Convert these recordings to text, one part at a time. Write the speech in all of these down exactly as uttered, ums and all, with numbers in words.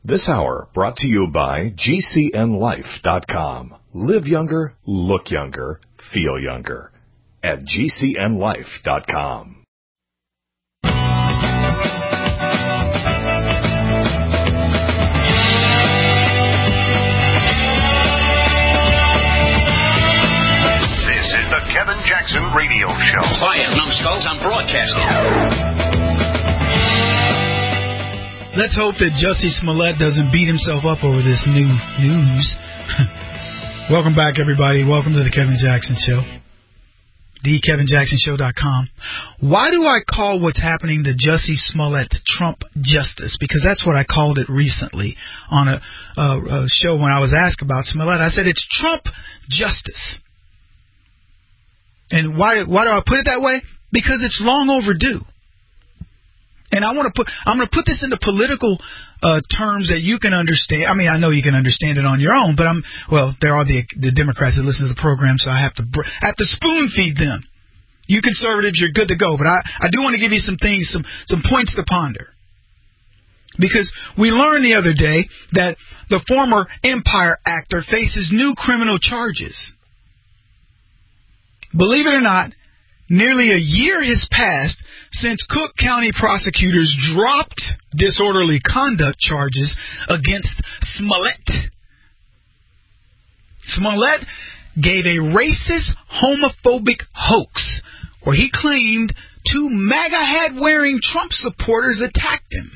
This hour brought to you by G C N life dot com. Live younger, look younger, feel younger at G C N life dot com. The Kevin Jackson Radio Show. Quiet, numbskulls, I'm broadcasting. Let's hope that Jussie Smollett doesn't beat himself up over this new news. Welcome back, everybody. Welcome to the Kevin Jackson Show. the kevin jackson show dot com. Why do I call what's happening to Jussie Smollett Trump justice? Because that's what I called it recently on a, a, a show when I was asked about Smollett. I said it's Trump justice. And why why do I put it that way? Because it's long overdue. And I want to put I'm going to put this into political uh, terms that you can understand. I mean, I know you can understand it on your own, but I'm well. There are the the Democrats that listen to the program, so I have to I have to spoon feed them. You conservatives, you're good to go, but I, I do want to give you some things, some some points to ponder. Because we learned the other day that the former Empire actor faces new criminal charges. Believe it or not, nearly a year has passed since Cook County prosecutors dropped disorderly conduct charges against Smollett. Smollett gave a racist, homophobic hoax where he claimed two MAGA hat-wearing Trump supporters attacked him.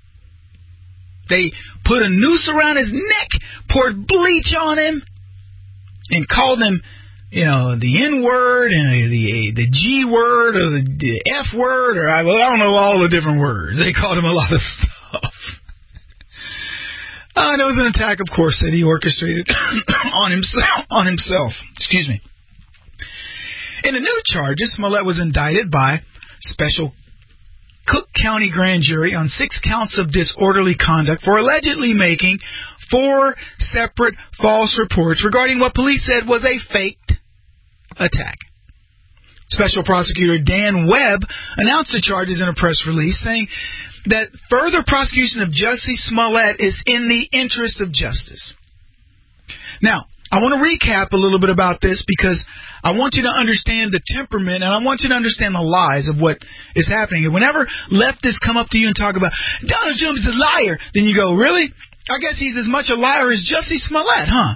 They put a noose around his neck, poured bleach on him, and called him, you know, the N word and the the G word or the, the F word, or I, well, I don't know all the different words. They called him a lot of stuff. Uh, and it was an attack, of course, that he orchestrated on himself. On himself, excuse me. In the new charges, Smollett was indicted by special Cook County grand jury on six counts of disorderly conduct for allegedly making four separate false reports regarding what police said was a faked attack. Special prosecutor Dan Webb announced the charges in a press release, saying that further prosecution of Jussie Smollett is in the interest of justice. Now, I want to recap a little bit about this because I want you to understand the temperament and I want you to understand the lies of what is happening. And whenever leftists come up to you and talk about Donald Trump is a liar, then you go, really? I guess he's as much a liar as Jussie Smollett, huh?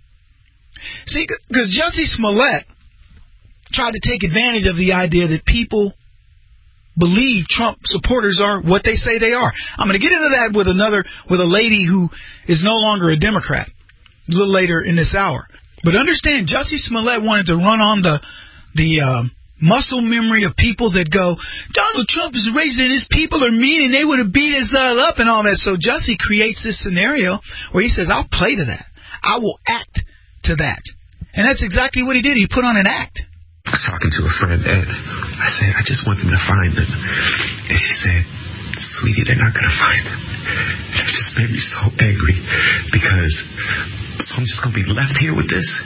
See, because Jussie Smollett tried to take advantage of the idea that people believe Trump supporters are what they say they are. I'm going to get into that with another, with a lady who is no longer a Democrat a little later in this hour. But understand, Jussie Smollett wanted to run on the the uh, muscle memory of people that go, Donald Trump is racist and his people are mean and they would have beat us all up and all that. So Jussie creates this scenario where he says, I'll play to that. I will act to that. And that's exactly what he did. He put on an act. I was talking to a friend, and I said, I just want them to find them. And she said, sweetie, they're not going to find them. That just made me so angry because so I'm just going to be left here with this.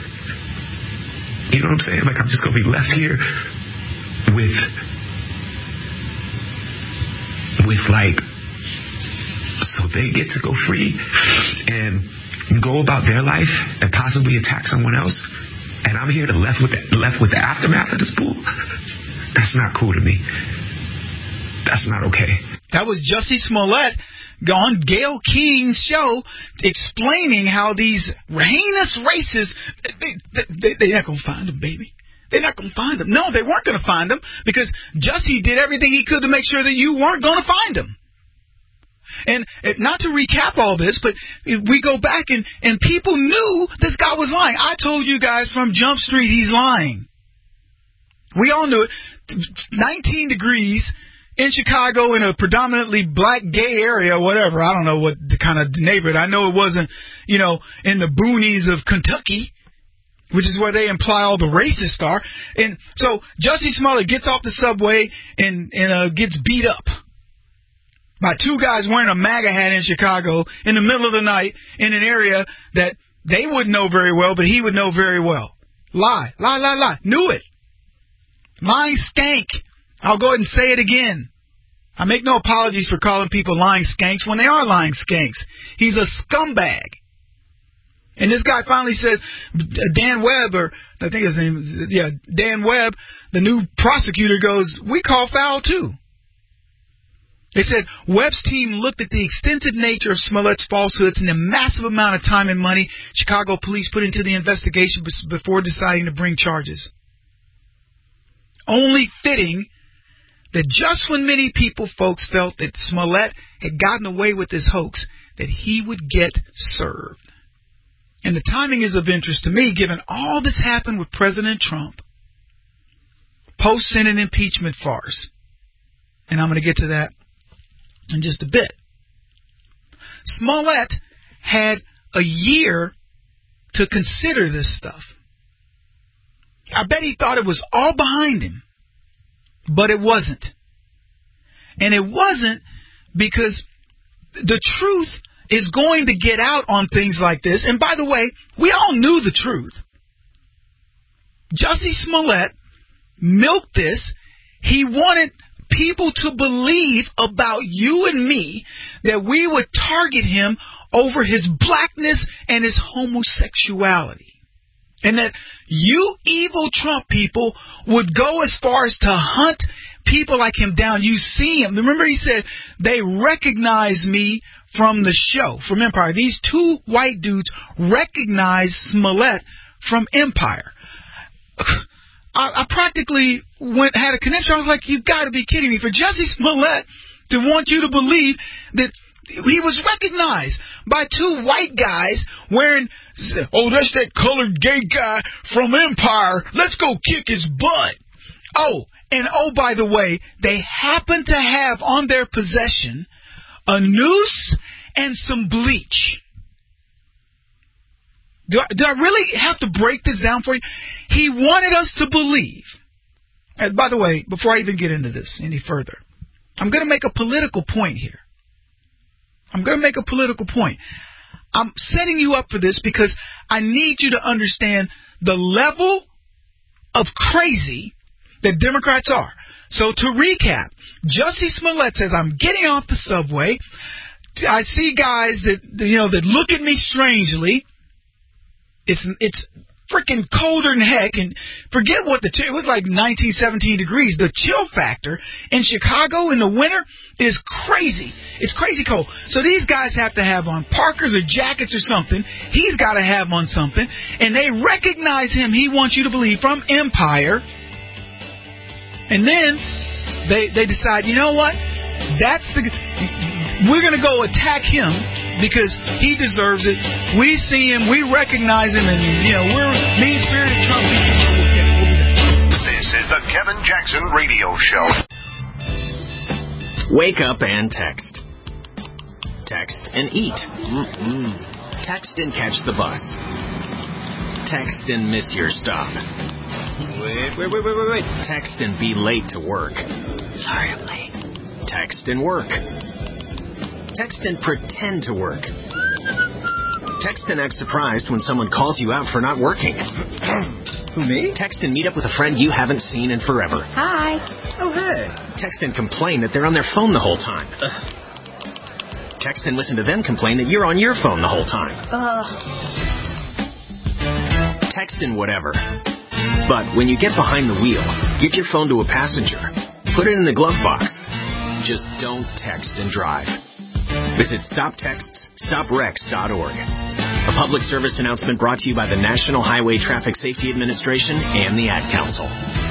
You know what I'm saying? Like, I'm just going to be left here with, with like, so they get to go free and go about their life and possibly attack someone else. And I'm here to left with the, left with the aftermath of this bull. That's not cool to me. That's not okay. That was Jussie Smollett on Gayle King's show explaining how these heinous racists, they, they, they're not going to find them, baby. They're not going to find them. No, they weren't going to find them because Jussie did everything he could to make sure that you weren't going to find them. And not to recap all this, but we go back and, and people knew this guy was lying. I told you guys from Jump Street he's lying. We all knew it. nineteen degrees in Chicago in a predominantly black gay area, whatever. I don't know what the kind of neighborhood. I know it wasn't, you know, in the boonies of Kentucky, which is where they imply all the racists are. And so Jussie Smollett gets off the subway and, and uh, gets beat up by two guys wearing a MAGA hat in Chicago in the middle of the night in an area that they wouldn't know very well, but he would know very well. Lie, lie, lie, lie. Knew it. Lying skank. I'll go ahead and say it again. I make no apologies for calling people lying skanks when they are lying skanks. He's a scumbag. And this guy finally says, Dan Webb, or I think his name is, yeah, Dan Webb, the new prosecutor, goes, we call foul too. They said Webb's team looked at the extensive nature of Smollett's falsehoods and the massive amount of time and money Chicago police put into the investigation before deciding to bring charges. Only fitting that just when many people, folks, felt that Smollett had gotten away with his hoax, that he would get served. And the timing is of interest to me, given all that's happened with President Trump, post-Senate impeachment farce. And I'm going to get to that in just a bit. Smollett had a year to consider this stuff. I bet he thought it was all behind him, but it wasn't. And it wasn't because the truth is going to get out on things like this. And by the way, we all knew the truth. Jussie Smollett milked this. He wanted people to believe about you and me that we would target him over his blackness and his homosexuality. And that you evil Trump people would go as far as to hunt people like him down. You see him. Remember he said, they recognize me from the show, from Empire. These two white dudes recognize Smollett from Empire. I, I practically went had a connection. I was like, you've got to be kidding me. For Jussie Smollett to want you to believe that he was recognized by two white guys wearing, oh, that's that colored gay guy from Empire. Let's go kick his butt. Oh, and oh, by the way, they happen to have on their possession a noose and some bleach. Do I, do I really have to break this down for you? He wanted us to believe. And by the way, before I even get into this any further, I'm going to make a political point here. I'm going to make a political point. I'm setting you up for this because I need you to understand the level of crazy that Democrats are. So to recap, Jussie Smollett says, I'm getting off the subway. I see guys that, you know, that look at me strangely. It's it's freaking colder than heck, and forget what the, it was like nineteen, seventeen degrees. The chill factor in Chicago in the winter is crazy. It's crazy cold. So these guys have to have on parkers or jackets or something. He's got to have on something, and they recognize him. He wants you to believe from Empire. And then they they decide, you know what? That's the we're going to go attack him because he deserves it. We see him, we recognize him, and you know we're mean-spirited Trump people. So we'll get, we'll be there. This is the Kevin Jackson Radio Show. Wake up and text. Text and eat. Mm-mm. Text and catch the bus. Text and miss your stop. Wait, wait, wait, wait, wait, wait. Text and be late to work. Sorry, I'm late. Text and work. Text and pretend to work. Text and act surprised when someone calls you out for not working. Who, me? Text and meet up with a friend you haven't seen in forever. Hi. Oh, hey. Text and complain that they're on their phone the whole time. Ugh. Text and listen to them complain that you're on your phone the whole time. Ugh. Text and whatever. But when you get behind the wheel, give your phone to a passenger. Put it in the glove box. Just don't text and drive. Visit stop texts stop wrecks dot org. A public service announcement brought to you by the National Highway Traffic Safety Administration and the Ad Council.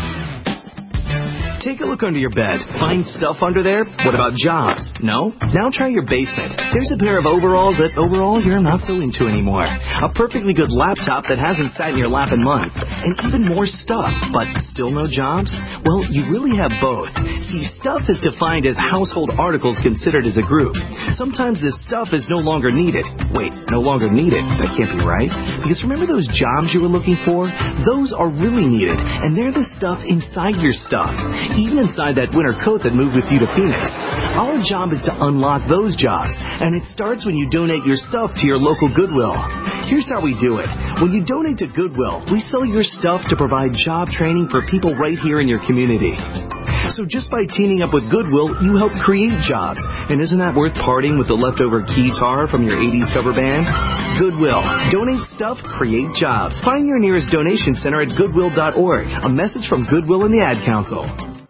Take a look under your bed. Find stuff under there? What about jobs? No? Now try your basement. There's a pair of overalls that overall you're not so into anymore. A perfectly good laptop that hasn't sat in your lap in months. And even more stuff, but still no jobs? Well, you really have both. See, stuff is defined as household articles considered as a group. Sometimes this stuff is no longer needed. Wait, no longer needed? That can't be right. Because remember those jobs you were looking for? Those are really needed, and they're the stuff inside your stuff. Even inside that winter coat that moved with you to Phoenix. Our job is to unlock those jobs, and it starts when you donate your stuff to your local Goodwill. Here's how we do it. When you donate to Goodwill, we sell your stuff to provide job training for people right here in your community. So just by teaming up with Goodwill, you help create jobs. And isn't that worth parting with the leftover guitar from your eighties cover band? Goodwill. Donate stuff, create jobs. Find your nearest donation center at goodwill dot org. A message from Goodwill and the Ad Council.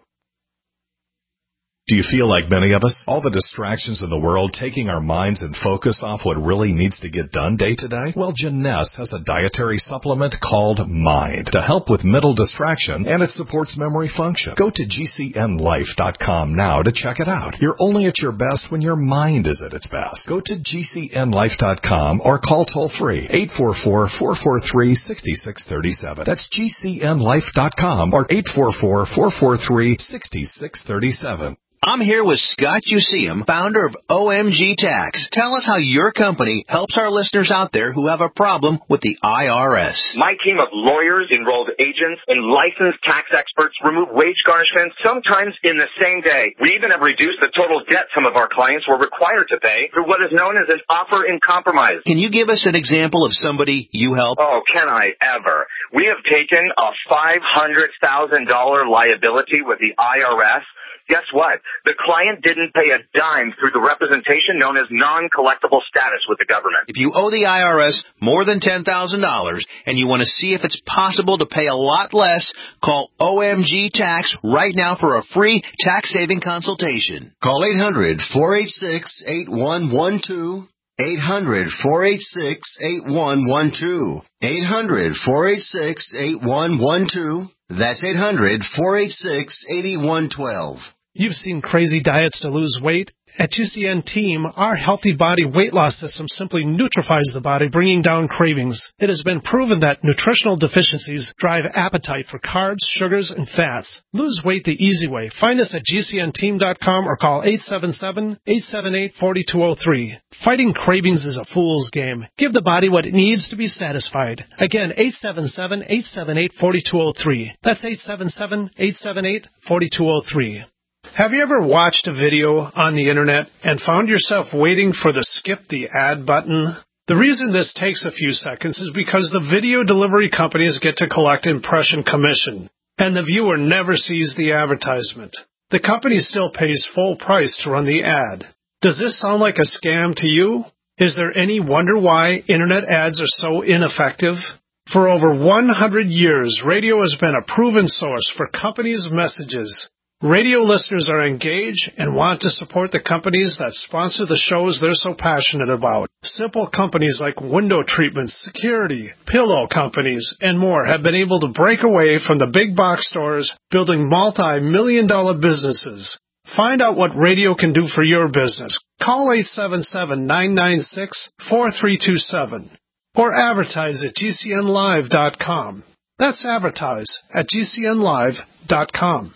Do you feel like many of us? All the distractions in the world taking our minds and focus off what really needs to get done day to day? Well, Jeunesse has a dietary supplement called Mind to help with mental distraction, and it supports memory function. Go to G C N life dot com now to check it out. You're only at your best when your mind is at its best. Go to G C N life dot com or call toll-free eight four four, four four three, six six three seven. That's G C N life dot com or eight four four, four four three, six six three seven. I'm here with Scott Useum, founder of O M G Tax. Tell us how your company helps our listeners out there who have a problem with the I R S. My team of lawyers, enrolled agents, and licensed tax experts remove wage garnishments sometimes in the same day. We even have reduced the total debt some of our clients were required to pay through what is known as an offer in compromise. Can you give us an example of somebody you help? Oh, can I ever? We have taken a five hundred thousand dollars liability with the I R S. Guess what? The client didn't pay a dime through the representation known as non-collectible status with the government. If you owe the I R S more than ten thousand dollars and you want to see if it's possible to pay a lot less, call O M G Tax right now for a free tax-saving consultation. Call eight hundred, four eight six, eight one one two. eight hundred, four eight six, eight one one two. eight hundred, four eight six, eight one one two. That's eight hundred, four eight six, eight one one two. You've seen crazy diets to lose weight. At G C N Team, our Healthy Body Weight Loss System simply neutralizes the body, bringing down cravings. It has been proven that nutritional deficiencies drive appetite for carbs, sugars, and fats. Lose weight the easy way. Find us at G C N team dot com or call eight seven seven, eight seven eight, four two zero three. Fighting cravings is a fool's game. Give the body what it needs to be satisfied. Again, eight seven seven, eight seven eight, four two zero three. That's eight seven seven, eight seven eight, four two zero three. Have you ever watched a video on the internet and found yourself waiting for the skip the ad button? The reason this takes a few seconds is because the video delivery companies get to collect impression commission, and the viewer never sees the advertisement. The company still pays full price to run the ad. Does this sound like a scam to you? Is there any wonder why internet ads are so ineffective? For over one hundred years, radio has been a proven source for companies' messages. Radio listeners are engaged and want to support the companies that sponsor the shows they're so passionate about. Simple companies like window treatments, security, pillow companies, and more have been able to break away from the big box stores, building multi-million dollar businesses. Find out what radio can do for your business. Call eight seven seven, nine nine six, four three two seven or advertise at G C N live dot com. That's advertise at G C N live dot com.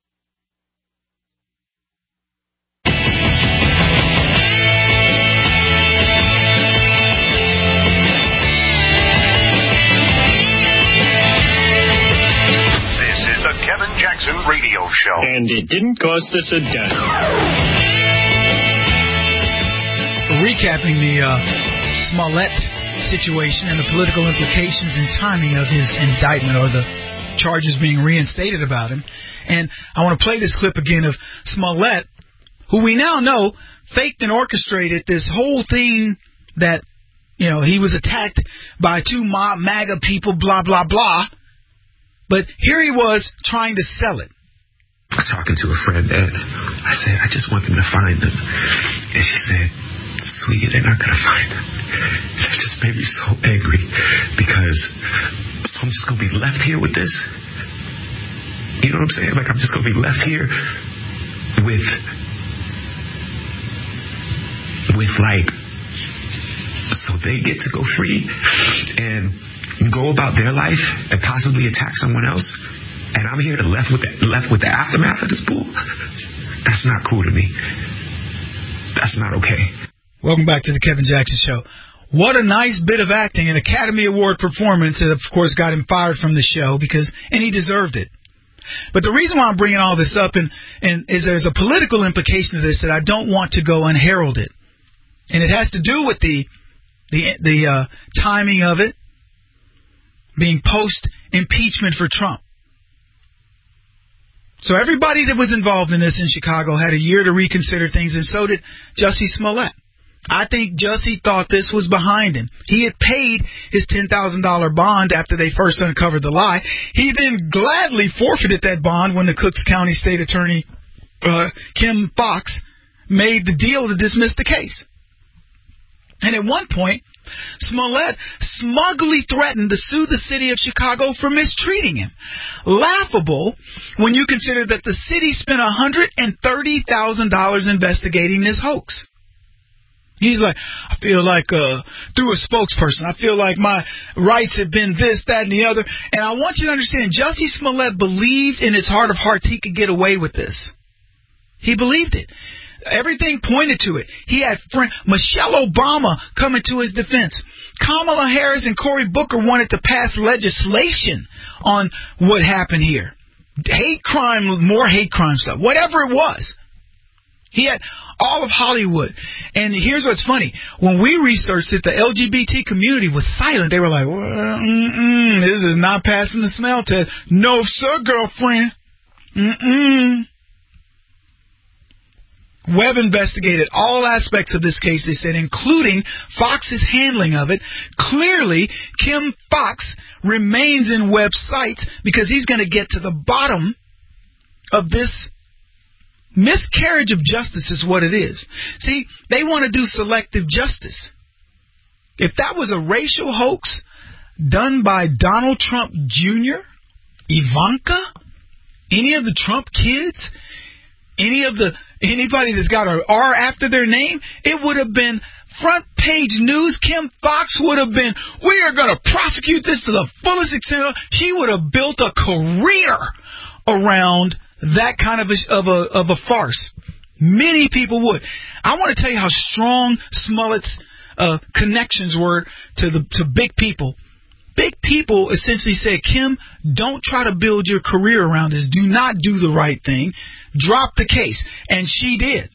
Kevin Jackson Radio Show. And it didn't cost us a dime. Recapping the uh, Smollett situation and the political implications and timing of his indictment or the charges being reinstated about him. And I want to play this clip again of Smollett, who we now know faked and orchestrated this whole thing that, you know, he was attacked by two MAGA people, blah, blah, blah. But here he was trying to sell it. I was talking to a friend, and I said, I just want them to find them. And she said, sweetie, they're not going to find them. That just made me so angry because so I'm just going to be left here with this. You know what I'm saying? Like, I'm just going to be left here with, with like, so they get to go free and go about their life and possibly attack someone else, and I'm here to left with the, left with the aftermath of this bull. That's not cool to me. That's not okay. Welcome back to the Kevin Jackson Show. What a nice bit of acting, an Academy Award performance that, of course, got him fired from the show because, and he deserved it. But the reason why I'm bringing all this up and, and is there's a political implication to this that I don't want to go unheralded, and it has to do with the the the uh, timing of it. Being post-impeachment for Trump. So everybody that was involved in this in Chicago had a year to reconsider things, and so did Jussie Smollett. I think Jussie thought this was behind him. He had paid his ten thousand dollars bond after they first uncovered the lie. He then gladly forfeited that bond when the Cook County State Attorney uh, Kim Foxx made the deal to dismiss the case. And at one point, Smollett smugly threatened to sue the city of Chicago for mistreating him. Laughable when you consider that the city spent one hundred thirty thousand dollars investigating this hoax. He's like, I feel like, uh, through a spokesperson, I feel like my rights have been this, that, and the other. And I want you to understand, Jussie Smollett believed in his heart of hearts he could get away with this. He believed it. Everything pointed to it. He had friend, Michelle Obama coming to his defense. Kamala Harris and Cory Booker wanted to pass legislation on what happened here. Hate crime, more hate crime stuff, whatever it was. He had all of Hollywood. And here's what's funny. When we researched it, the L G B T community was silent. They were like, well, mm-mm, this is not passing the smell test. No, sir, girlfriend. Mm-mm. Webb investigated all aspects of this case, they said, including Fox's handling of it. Clearly, Kim Foxx remains in Webb's sights because he's going to get to the bottom of this miscarriage of justice is what it is. See, they want to do selective justice. If that was a racial hoax done by Donald Trump Junior, Ivanka, any of the Trump kids, any of the anybody that's got an R after their name, it would have been front page news. Kim Foxx would have been, we are going to prosecute this to the fullest extent. She would have built a career around that kind of a, of a of a farce. Many people would. I want to tell you how strong Smollett's uh, connections were to the to big people. Big people essentially said, Kim, don't try to build your career around this. Do not do the right thing. Drop the case. And she did.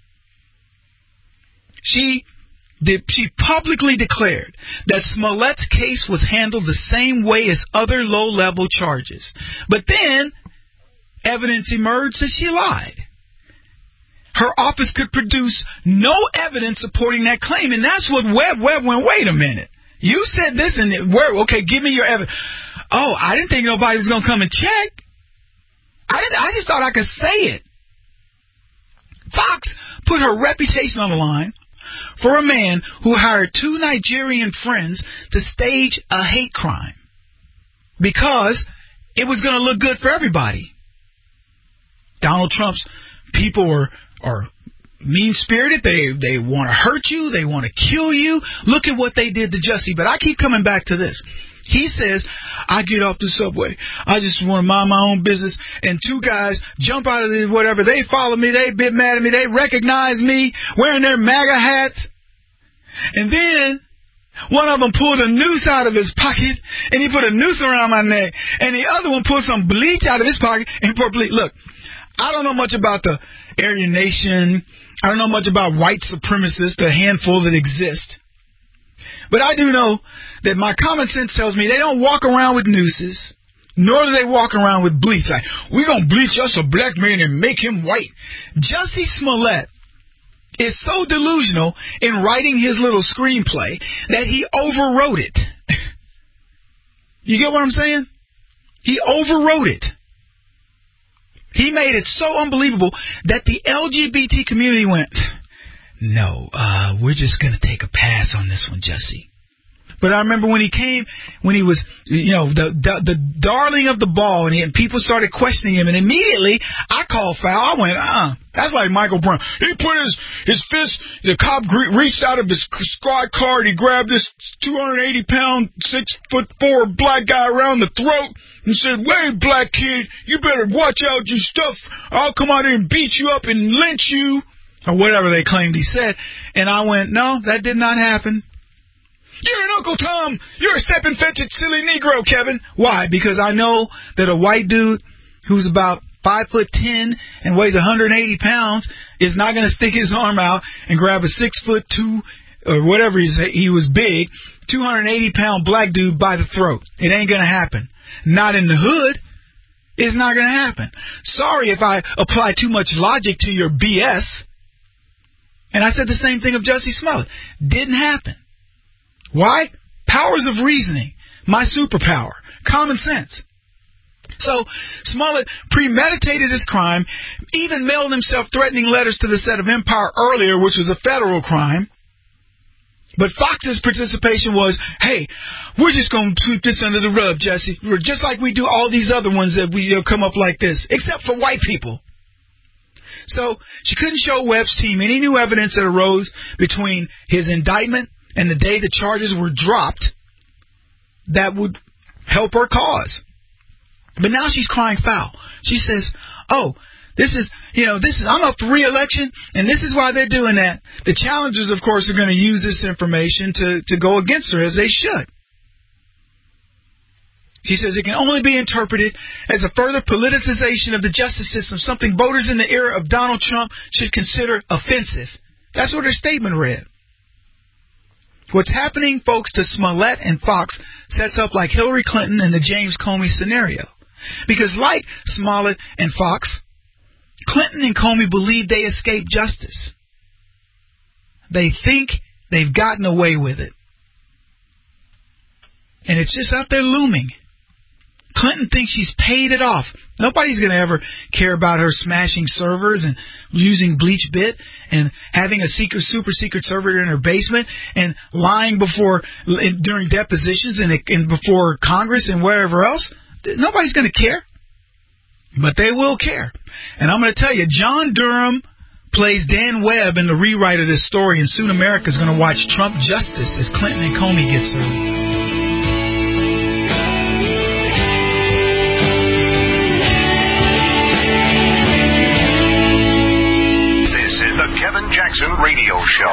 She did. She publicly declared that Smollett's case was handled the same way as other low-level charges. But then evidence emerged that she lied. Her office could produce no evidence supporting that claim, and that's what Webb Webb went, wait a minute. You said this, and where? Okay, give me your evidence. Oh, I didn't think nobody was going to come and check. I didn't. I just thought I could say it. Fox put her reputation on the line for a man who hired two Nigerian friends to stage a hate crime because it was going to look good for everybody. Donald Trump's people are, are mean-spirited. They they want to hurt you. They want to kill you. Look at what they did to Jussie. But I keep coming back to this. He says, I get off the subway. I just want to mind my own business. And two guys jump out of the whatever. They follow me. They bit mad at me. They recognize me wearing their MAGA hats. And then one of them pulled a noose out of his pocket, and he put a noose around my neck. And the other one pulled some bleach out of his pocket and poured bleach. Look, I don't know much about the Aryan Nation. I don't know much about white supremacists, the handful that exist. But I do know that my common sense tells me they don't walk around with nooses, nor do they walk around with bleach. Like, we're going to bleach us a black man and make him white. Jussie Smollett is so delusional in writing his little screenplay that he overwrote it. You get what I'm saying? He overwrote it. He made it so unbelievable that the L G B T community went, no, uh, we're just going to take a pass on this one, Jussie. But I remember when he came, when he was, you know, the the, the darling of the ball, and, he, and people started questioning him, and immediately I called foul. I went, uh, that's like Michael Brown. He put his, his fist, the cop reached out of his squad car, and he grabbed this two hundred eighty pound, six foot four black guy around the throat and said, wait, black kid, you better watch out your stuff. I'll come out here and beat you up and lynch you, or whatever they claimed he said. And I went, no, that did not happen. You're an Uncle Tom. You're a step and fetch it, silly Negro, Kevin. Why? Because I know that a white dude who's about five foot ten and weighs one hundred eighty pounds is not going to stick his arm out and grab a six foot two or whatever he say, he was big, two hundred eighty pound black dude by the throat. It ain't going to happen. Not in the hood. It's not going to happen. Sorry if I apply too much logic to your B S. And I said the same thing of Jussie Smollett. Didn't happen. Why? Powers of reasoning. My superpower. Common sense. So Smollett premeditated his crime, even mailed himself threatening letters to the set of Empire earlier, which was a federal crime. But Fox's participation was, hey, we're just going to sweep this under the rug, Jesse. We're just like we do all these other ones that we you know, come up like this, except for white people. So she couldn't show Webb's team any new evidence that arose between his indictment and the day the charges were dropped that would help her cause. But now she's crying foul. She says, oh, this is, you know, this is, I'm up for re-election, and this is why they're doing that. The challengers, of course, are going to use this information to, to go against her, as they should. She says it can only be interpreted as a further politicization of the justice system, something voters in the era of Donald Trump should consider offensive. That's what her statement read. What's happening, folks, to Smollett and Fox sets up like Hillary Clinton and the James Comey scenario. Because like Smollett and Fox, Clinton and Comey believe they escaped justice. They think they've gotten away with it. And it's just out there looming. Clinton thinks she's paid it off. Nobody's going to ever care about her smashing servers and using BleachBit and having a secret, super secret server in her basement and lying before during depositions and, and before Congress and wherever else. Nobody's going to care. But they will care. And I'm going to tell you, John Durham plays Dan Webb in the rewrite of this story, and soon America's going to watch Trump justice as Clinton and Comey get served. Kevin Jackson Radio Show.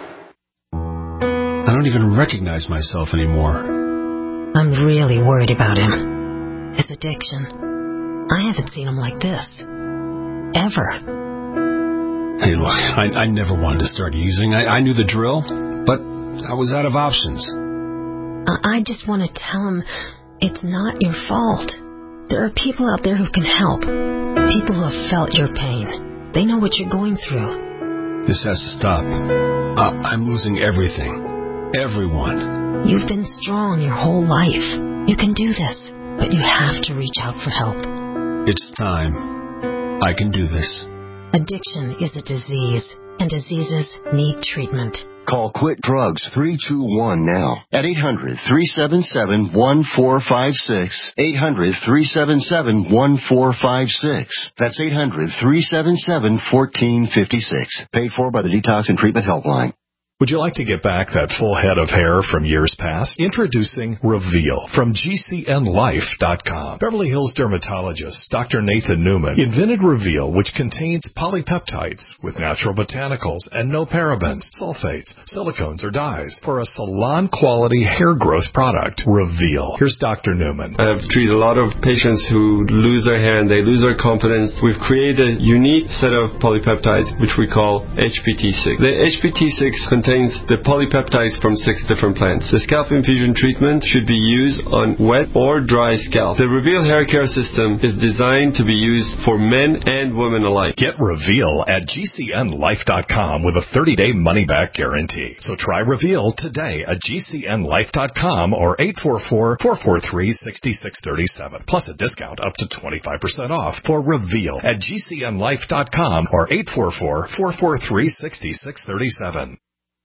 I don't even recognize myself anymore. I'm really worried about him. His addiction. I haven't seen him like this. Ever. Hey, look, I, I never wanted to start using. I, I knew the drill, but I was out of options. I, I just want to tell him it's not your fault. There are people out there who can help. People who have felt your pain. They know what you're going through. This has to stop. Uh, I'm losing everything. Everyone. You've been strong your whole life. You can do this, but you have to reach out for help. It's time. I can do this. Addiction is a disease, and diseases need treatment. Call Quit Drugs three two one now at eight hundred, three seven seven, one four five six, eight hundred, three seven seven, one four five six. That's eight hundred, three seven seven, one four five six. Paid for by the Detox and Treatment Helpline. Would you like to get back that full head of hair from years past? Introducing Reveal from G C N life dot com. Beverly Hills dermatologist Doctor Nathan Newman invented Reveal, which contains polypeptides with natural botanicals and no parabens, sulfates, silicones, or dyes for a salon-quality hair growth product. Reveal. Here's Doctor Newman. I have treated a lot of patients who lose their hair and they lose their confidence. We've created a unique set of polypeptides, which we call H P T six. The H P T six contains the polypeptides from six different plants. The scalp infusion treatment should be used on wet or dry scalp. The Reveal hair care system is designed to be used for men and women alike. Get Reveal at G C N life dot com with a thirty-day money-back guarantee. So try Reveal today at G C N life dot com or eight four four, four four three, six six three seven. Plus a discount up to twenty-five percent off for Reveal at G C N life dot com or eight four four, four four three, six six three seven.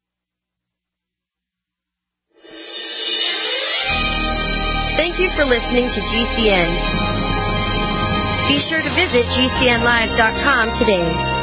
Thank you for listening to G C N. Be sure to visit G C N live dot com today.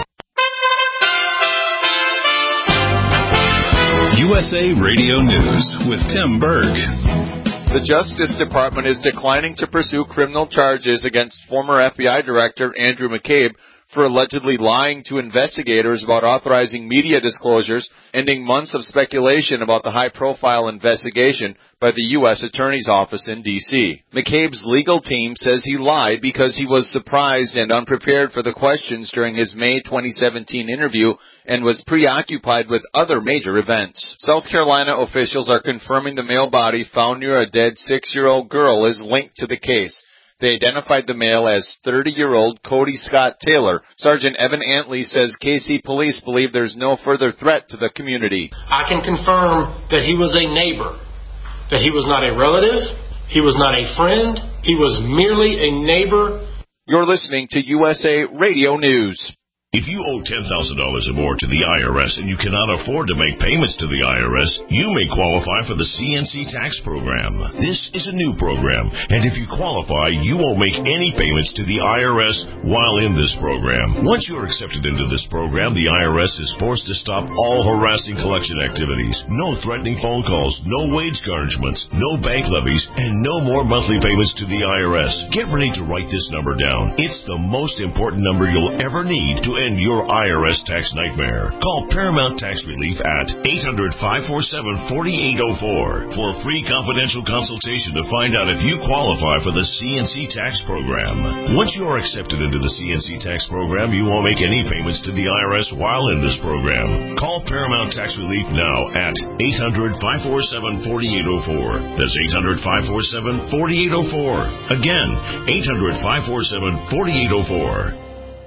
U S A Radio News with Tim Berg. The Justice Department is declining to pursue criminal charges against former F B I Director Andrew McCabe for allegedly lying to investigators about authorizing media disclosures, ending months of speculation about the high-profile investigation by the U S Attorney's Office in D C McCabe's legal team says he lied because he was surprised and unprepared for the questions during his May twenty seventeen interview and was preoccupied with other major events. South Carolina officials are confirming the male body found near a dead six-year-old girl is linked to the case. They identified the male as thirty-year-old Cody Scott Taylor. Sergeant Evan Antley says K C police believe there's no further threat to the community. I can confirm that he was a neighbor, that he was not a relative, he was not a friend, he was merely a neighbor. You're listening to U S A Radio News. If you owe ten thousand dollars or more to the I R S and you cannot afford to make payments to the I R S, you may qualify for the C N C tax program. This is a new program, and if you qualify, you won't make any payments to the I R S while in this program. Once you're accepted into this program, the I R S is forced to stop all harassing collection activities. No threatening phone calls, no wage garnishments, no bank levies, and no more monthly payments to the I R S. Get ready to write this number down. It's the most important number you'll ever need to end your I R S tax nightmare. Call Paramount Tax Relief at eight hundred, five four seven, four eight zero four for a free confidential consultation to find out if you qualify for the C N C tax program. Once you are accepted into the C N C tax program, you won't make any payments to the I R S while in this program. Call Paramount Tax Relief now at eight hundred, five four seven, four eight zero four. That's eight hundred, five four seven, four eight zero four. Again, eight hundred, five four seven, four eight zero four.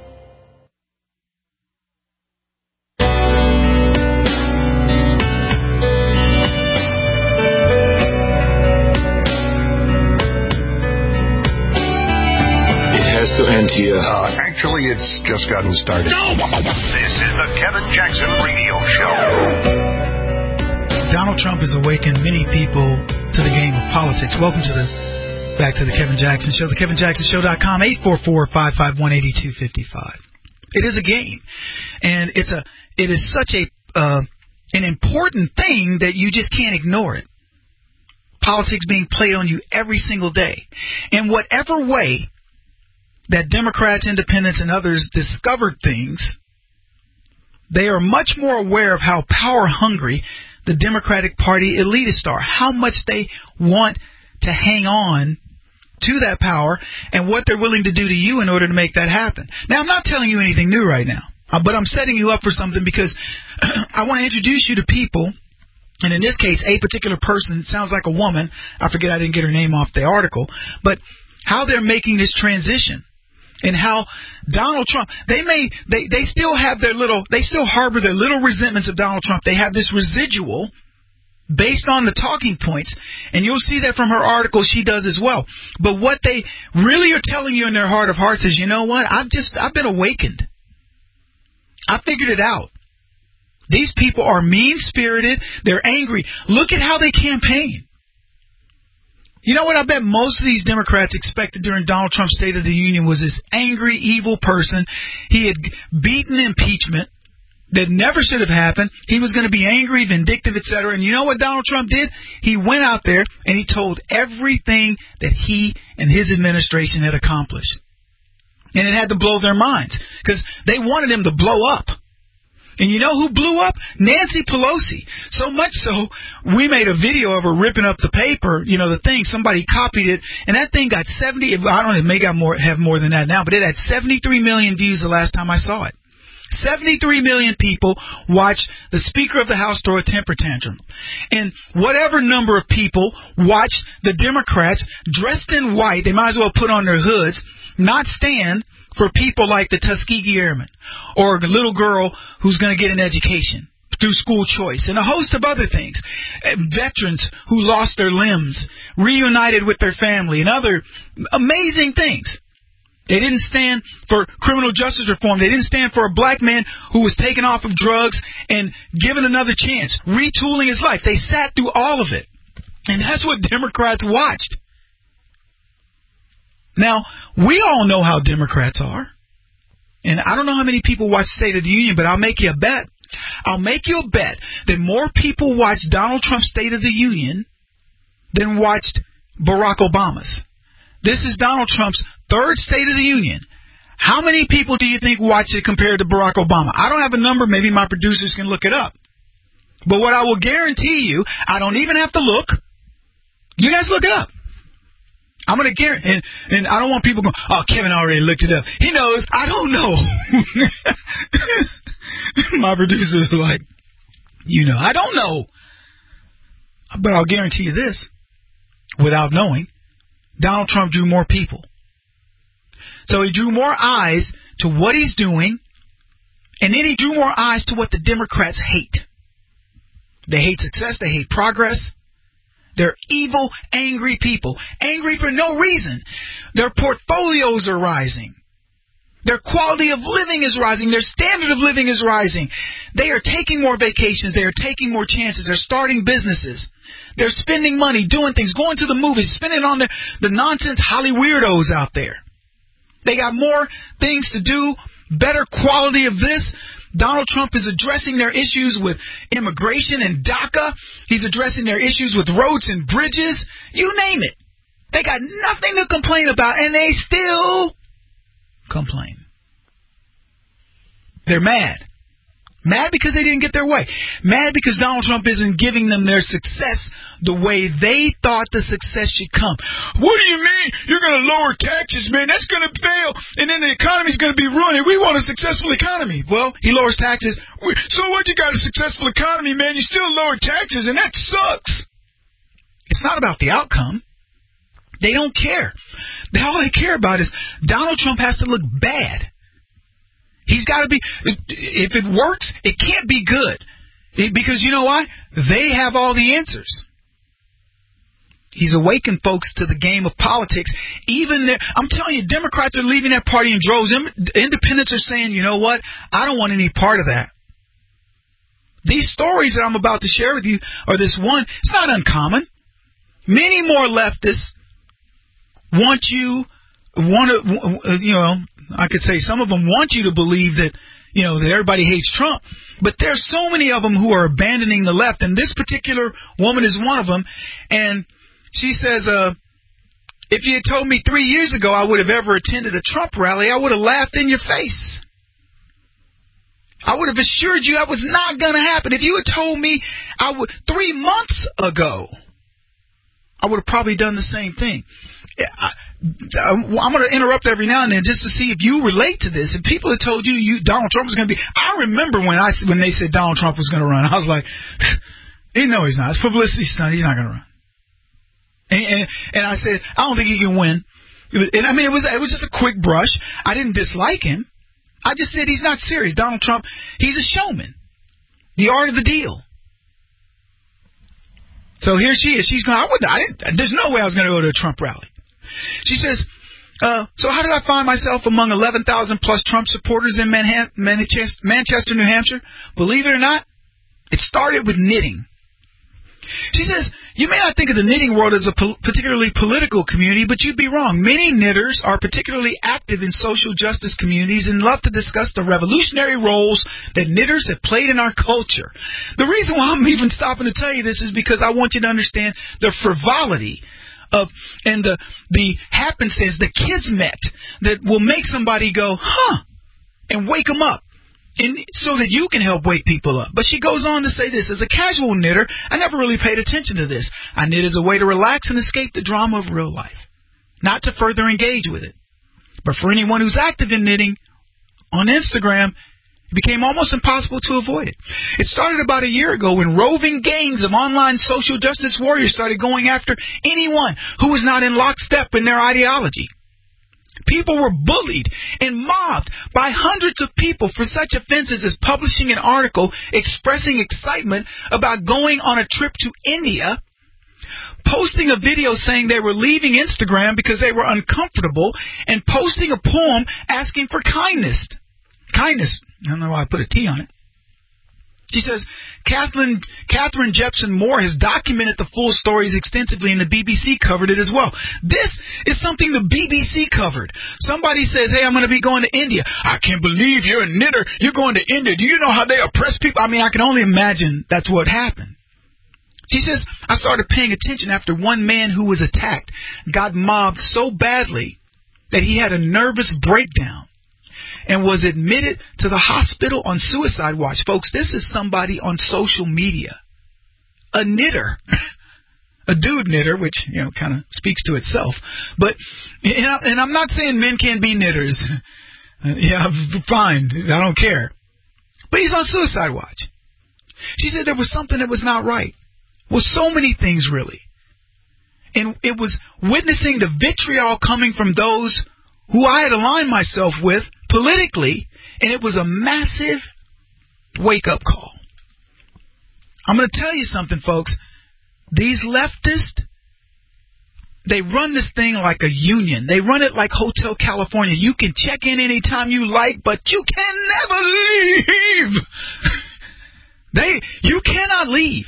To end here. Uh, actually, it's just gotten started. This is the Kevin Jackson Radio Show. Donald Trump has awakened many people to the game of politics. Welcome to the back to the Kevin Jackson Show, the kevin jackson show dot com, eight four four, five five one, eight two five five. It is a game, and it's a it is such a uh, an important thing that you just can't ignore it. Politics being played on you every single day, in whatever way that Democrats, independents, and others discovered things, they are much more aware of how power-hungry the Democratic Party elitists are, how much they want to hang on to that power, and what they're willing to do to you in order to make that happen. Now, I'm not telling you anything new right now, uh, but I'm setting you up for something because I want to introduce you to people, and in this case, a particular person, sounds like a woman, I forget, I didn't get her name off the article, but how they're making this transition. And how Donald Trump, they may, they, they still have their little, they still harbor their little resentments of Donald Trump. They have this residual based on the talking points. And you'll see that from her article, she does as well. But what they really are telling you in their heart of hearts is, you know what, I've just, I've been awakened. I figured it out. These people are mean-spirited. They're angry. Look at how they campaign. You know what I bet most of these Democrats expected during Donald Trump's State of the Union was this angry, evil person. He had beaten impeachment that never should have happened. He was going to be angry, vindictive, et cetera. And you know what Donald Trump did? He went out there and he told everything that he and his administration had accomplished. And it had to blow their minds because they wanted him to blow up. And you know who blew up? Nancy Pelosi. So much so, we made a video of her ripping up the paper, you know, the thing. Somebody copied it, and that thing got seventy, I don't know, it may got more, have more than that now, but it had seventy-three million views the last time I saw it. seventy-three million people watched the Speaker of the House throw a temper tantrum. And whatever number of people watched the Democrats dressed in white, they might as well put on their hoods, not stand for people like the Tuskegee Airmen or the little girl who's going to get an education through school choice and a host of other things. Veterans who lost their limbs, reunited with their family, and other amazing things. They didn't stand for criminal justice reform. They didn't stand for a black man who was taken off of drugs and given another chance, retooling his life. They sat through all of it. And that's what Democrats watched. Now, we all know how Democrats are. And I don't know how many people watch State of the Union, but I'll make you a bet. I'll make you a bet that more people watched Donald Trump's State of the Union than watched Barack Obama's. This is Donald Trump's third State of the Union. How many people do you think watched it compared to Barack Obama? I don't have a number. Maybe my producers can look it up. But what I will guarantee you, I don't even have to look. You guys look it up. I'm going to guarantee, and, and I don't want people going, oh, Kevin already looked it up. He knows. I don't know. My producers are like, you know, I don't know. But I'll guarantee you this, without knowing, Donald Trump drew more people So he drew more eyes to what he's doing, and then he drew more eyes to what the Democrats hate. They hate success. They hate progress. They're evil, angry people. Angry for no reason. Their portfolios are rising. Their quality of living is rising. Their standard of living is rising. They are taking more vacations. They are taking more chances. They're starting businesses. They're spending money, doing things, going to the movies, spending on the, the nonsense Holly weirdos out there. They got more things to do, better quality of this. Donald Trump is addressing their issues with immigration and DACA. He's addressing their issues with roads and bridges. You name it. They got nothing to complain about, and they still complain. They're mad. Mad because they didn't get their way. Mad because Donald Trump isn't giving them their success the way they thought the success should come. What do you mean? You're going to lower taxes, man. That's going to fail. And then the economy's going to be ruined. We want a successful economy. Well, he lowers taxes. So what? You got a successful economy, man. You still lower taxes, and that sucks. It's not about the outcome. They don't care. All they care about is Donald Trump has to look bad. He's got to be, if it works, it can't be good. Because you know why? They have all the answers. He's awakened folks to the game of politics. Even there, I'm telling you, Democrats are leaving that party in droves. Independents are saying, you know what? I don't want any part of that. These stories that I'm about to share with you, or this one, it's not uncommon. Many more leftists want you, want to, you know, I could say some of them want you to believe that, you know, that everybody hates Trump. But there's so many of them who are abandoning the left. And this particular woman is one of them. And she says, uh, if you had told me three years ago I would have ever attended a Trump rally, I would have laughed in your face. I would have assured you that was not going to happen. If you had told me I would three months ago, I would have probably done the same thing. I, I'm going to interrupt every now and then just to see if you relate to this. If people had told you, you Donald Trump was going to be, I remember when I when they said Donald Trump was going to run, I was like, no, he's not. It's publicity stunt. He's not going to run. And, and and I said, I don't think he can win. It was, and I mean, it was it was just a quick brush. I didn't dislike him. I just said he's not serious. Donald Trump, he's a showman. The art of the deal. So here she is. She's going. I wouldn't. I didn't. There's no way I was going to go to a Trump rally. She says, uh, so how did I find myself among eleven thousand plus Trump supporters in Manhattan, Manchester, Manchester, New Hampshire? Believe it or not, it started with knitting. She says, you may not think of the knitting world as a po- particularly political community, but you'd be wrong. Many knitters are particularly active in social justice communities and love to discuss the revolutionary roles that knitters have played in our culture. The reason why I'm even stopping to tell you this is because I want you to understand the frivolity of and the the happenstance, the kismet that will make somebody go, huh, and wake them up. And so that you can help wake people up. But she goes on to say this, as a casual knitter, I never really paid attention to this. I knit as a way to relax and escape the drama of real life, not to further engage with it. But for anyone who's active in knitting on Instagram, it became almost impossible to avoid it. It started about a year ago when roving gangs of online social justice warriors started going after anyone who was not in lockstep in their ideology. People were bullied and mobbed by hundreds of people for such offenses as publishing an article expressing excitement about going on a trip to India, posting a video saying they were leaving Instagram because they were uncomfortable, and posting a poem asking for kindness. Kindness. I don't know why I put a T on it. She says, Kathleen, Catherine Jepson Moore has documented the full stories extensively, and the B B C covered it as well. This is something the B B C covered. Somebody says, hey, I'm going to be going to India. I can't believe you're a knitter. You're going to India. Do you know how they oppress people? I mean, I can only imagine that's what happened. She says, I started paying attention after one man who was attacked got mobbed so badly that he had a nervous breakdown and was admitted to the hospital on suicide watch. Folks, this is somebody on social media. A knitter. A dude knitter, which, you know, kind of speaks to itself. But, and I'm not saying men can't be knitters. Yeah, fine. I don't care. But he's on suicide watch. She said there was something that was not right. Well, so many things, really. And it was witnessing the vitriol coming from those who I had aligned myself with politically, and it was a massive wake-up call. I'm going to tell you something, folks. These leftists, they run this thing like a union. They run it like Hotel California. You can check in anytime you like, but you can never leave. They, you cannot leave.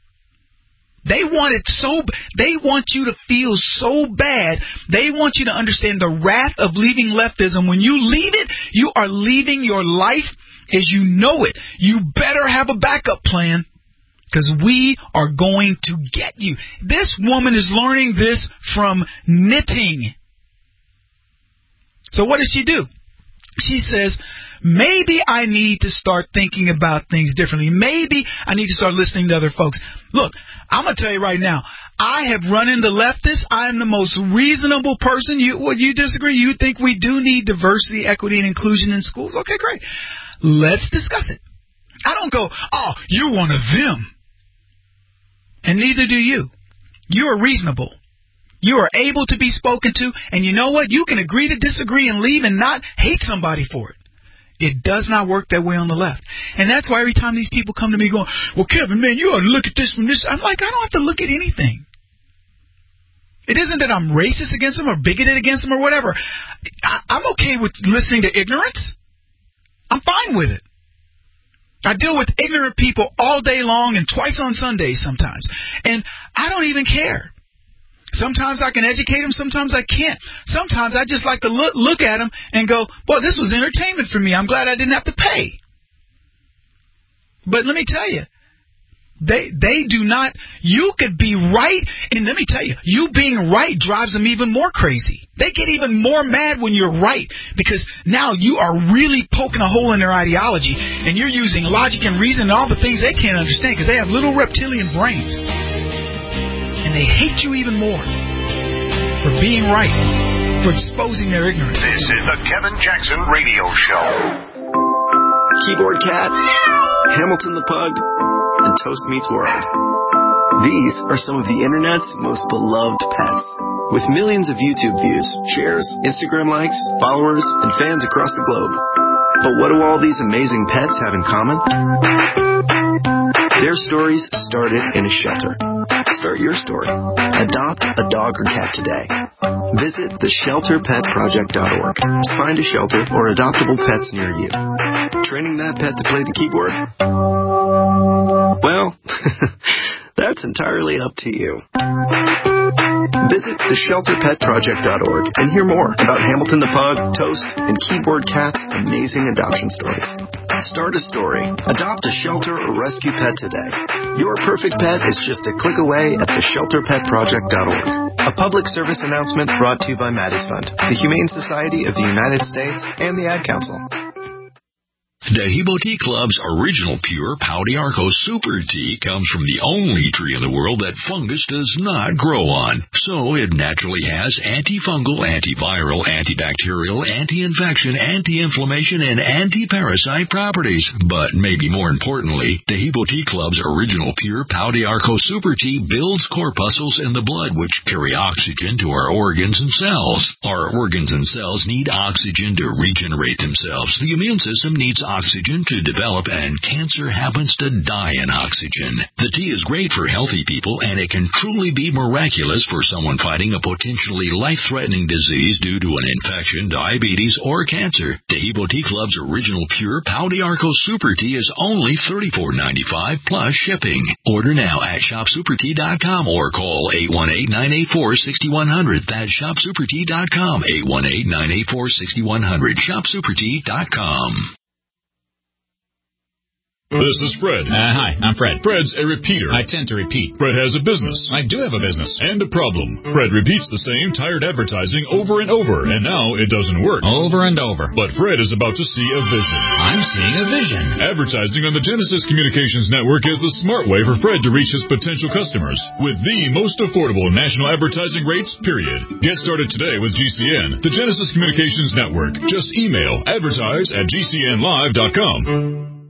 They want it so, they want you to feel so bad. They want you to understand the wrath of leaving leftism. When you leave it, you are leaving your life as you know it. You better have a backup plan, because we are going to get you. This woman is learning this from knitting. So what does she do? She says, maybe I need to start thinking about things differently. Maybe I need to start listening to other folks. Look, I'm going to tell you right now, I have run into leftists. I am the most reasonable person. You, would you disagree? You think we do need diversity, equity, and inclusion in schools? Okay, great. Let's discuss it. I don't go, oh, you're one of them. And neither do you. You are reasonable. You are able to be spoken to. And you know what? You can agree to disagree and leave and not hate somebody for it. It does not work that way on the left. And that's why every time these people come to me going, well, Kevin, man, you ought to look at this from this. I'm like, I don't have to look at anything. It isn't that I'm racist against them or bigoted against them or whatever. I, I'm okay with listening to ignorance. I'm fine with it. I deal with ignorant people all day long and twice on Sundays sometimes. And I don't even care. Sometimes I can educate them, sometimes I can't. Sometimes I just like to look, look at them and go, boy, this was entertainment for me. I'm glad I didn't have to pay. But let me tell you, they they do not, you could be right, and let me tell you, you being right drives them even more crazy. They get even more mad when you're right, because now you are really poking a hole in their ideology, and you're using logic and reason and all the things they can't understand, because they have little reptilian brains. And they hate you even more for being right, for exposing their ignorance. This is the Kevin Jackson Radio Show. Keyboard Cat, Hamilton the Pug, and Toast Meets World. These are some of the internet's most beloved pets. With millions of YouTube views, shares, Instagram likes, followers, and fans across the globe. But what do all these amazing pets have in common? Their stories started in a shelter. Start your story. Adopt a dog or cat today. Visit the shelter pet project dot org to find a shelter or adoptable pets near you. Training that pet to play the keyboard? Well, that's entirely up to you. Visit the shelter pet project dot org and hear more about Hamilton the Pug, Toast, and Keyboard Cat's amazing adoption stories. Start a story. Adopt a shelter or rescue pet today. Your perfect pet is just a click away at the shelter pet project dot org. A public service announcement brought to you by Maddie's Fund, the Humane Society of the United States, and the Ad Council. Dehibo Tea Club's original pure Pau d'Arco Super Tea comes from the only tree in the world that fungus does not grow on. So it naturally has antifungal, antiviral, antibacterial, anti-infection, anti-inflammation, and anti-parasite properties. But maybe more importantly, Dehibo Tea Club's original pure Pau d'Arco Super Tea builds corpuscles in the blood which carry oxygen to our organs and cells. Our organs and cells need oxygen to regenerate themselves. The immune system needs oxygen to develop, and cancer happens to die in oxygen. The tea is great for healthy people, and it can truly be miraculous for someone fighting a potentially life-threatening disease due to an infection, diabetes, or cancer. Dehibo Tea Club's original pure Pau d'Arco Super Tea is only thirty-four dollars and ninety-five cents plus shipping. Order now at shop super tea dot com or call eight one eight, nine eight four, six one zero zero. That's shop super tea dot com, eight one eight, nine eight four, six one zero zero, shop super tea dot com. This is Fred. Uh, hi, I'm Fred. Fred's a repeater. I tend to repeat. Fred has a business. I do have a business. And a problem. Fred repeats the same tired advertising over and over, and now it doesn't work. Over and over. But Fred is about to see a vision. I'm seeing a vision. Advertising on the Genesis Communications Network is the smart way for Fred to reach his potential customers with the most affordable national advertising rates, period. Get started today with G C N, the Genesis Communications Network. Just email advertise at G C N live dot com.